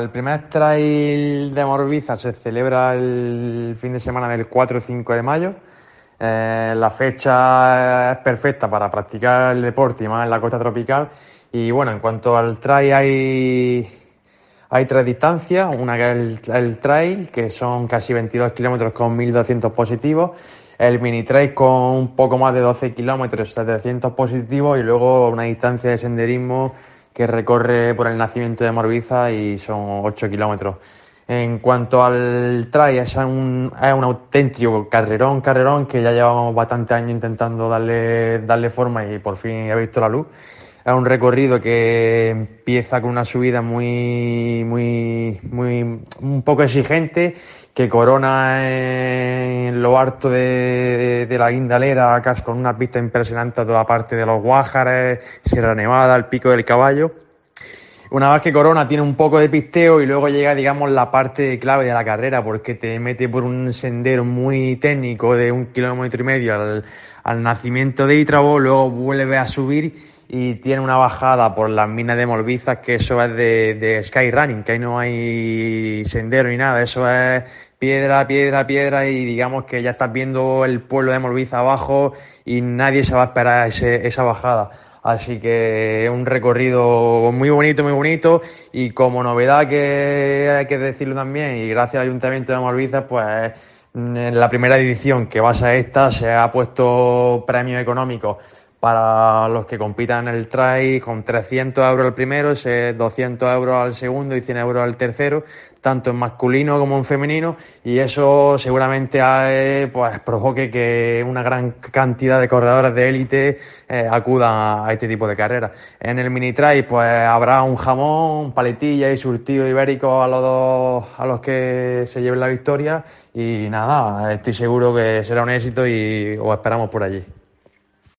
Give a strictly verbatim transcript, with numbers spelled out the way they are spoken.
El primer trail de Morbiza se celebra el fin de semana del cuatro y cinco de mayo. Eh, la fecha es perfecta para practicar el deporte y más en la costa tropical. Y bueno, en cuanto al trail hay, hay tres distancias. Una que es el, el trail, que son casi veintidós kilómetros con mil doscientos positivos. El mini trail con un poco más de doce kilómetros, setecientos positivos. Y luego una distancia de senderismo que recorre por el nacimiento de Morbiza y son ocho kilómetros. En cuanto al trail, es un, es un auténtico carrerón, carrerón que ya llevamos bastantes años intentando darle, darle forma y por fin ha visto la luz. Es un recorrido que empieza con una subida muy, muy, muy, un poco exigente, que corona en lo alto de, de la Guindalera, acá con una pista impresionante a toda parte de los Guájares, Sierra Nevada, el Pico del Caballo. Una vez que corona tiene un poco de pisteo y luego llega, digamos, la parte clave de la carrera, porque te mete por un sendero muy técnico de un kilómetro y medio al, al nacimiento de Ítrabo, luego vuelve a subir y tiene una bajada por las minas de Morbizas, que eso es de, de skyrunning, que ahí no hay sendero ni nada, eso es piedra, piedra, piedra, y digamos que ya estás viendo el pueblo de Morbiza abajo y nadie se va a esperar ese, esa bajada. Así que es un recorrido muy bonito, muy bonito, y como novedad que hay que decirlo también, y gracias al Ayuntamiento de Morbiza, pues en la primera edición, que va a ser esta, se ha puesto premios económicos para los que compitan en el trail, con trescientos euros al primero, doscientos euros al segundo y cien euros al tercero, tanto en masculino como en femenino, y eso seguramente eh, pues provoque que una gran cantidad de corredores de élite eh, acudan a este tipo de carreras. En el mini trail pues habrá un jamón, paletilla y surtido ibérico a los dos, a los que se lleven la victoria, y nada, estoy seguro que será un éxito y os esperamos por allí.